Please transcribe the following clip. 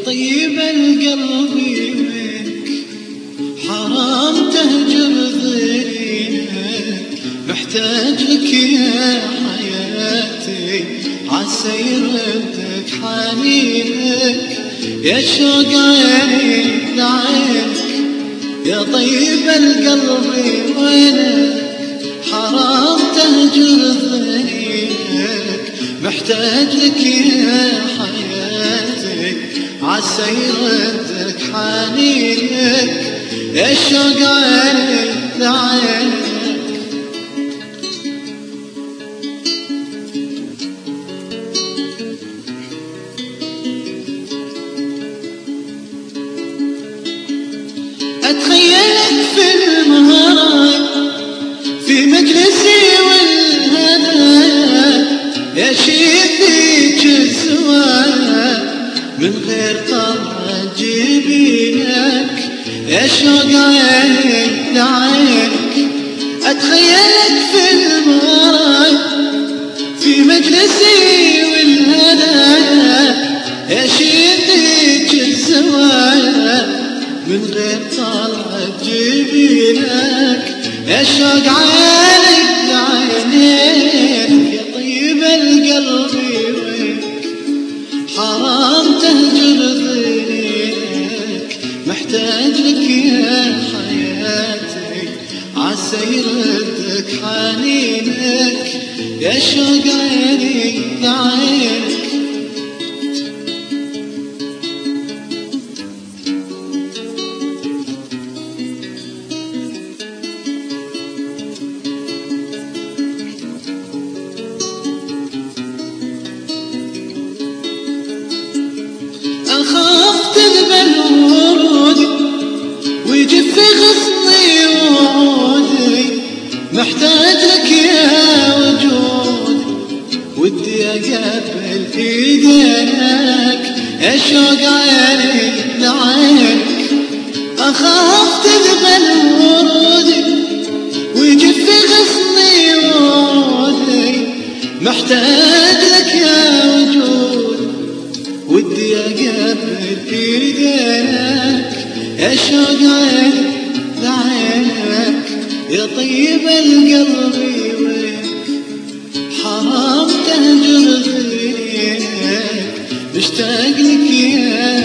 طيب القلب منك حرام تهجر ظنينك، محتاج لك يا حياتي عسى يردك حنينك، يا شوق عيني لعينك يا طيب القلب وينك، حرام تهجر ظنينك محتاج لك يا حياتي عسى يردك حنينك، يا شوق عيني لعينك. أتخيلك في المهراي في مجلسي والهدايا، يا شيخ الزوايا من غير طلعة جبينك، يا شوق عيني لعينك. أتخيلك في المهراي في مجلسي والهدايا، يا شيخ الزوايا من غير طلعة جبينك، يا شوق عينك لعينيك يا طيب القلب وينك، حرام تهجر ظنينك محتاج لك يا حياتي عسى يردك حنينك، يا شوق عيني لعينك. أخاف تذبل ورودي ويجف غصني وعودي، محتاج لك يا وجودي ودي أقبل إيديك، يا شوق عيني لعينك. أخاف تذبل ورودي ويجف غصني وعودي، محتاج لك يا وجودي ودي أقبل إيديك، يا شوق عيني لعينك يا طيب القلب وينك، حرام تهجر ظنينك مشتاق لك يا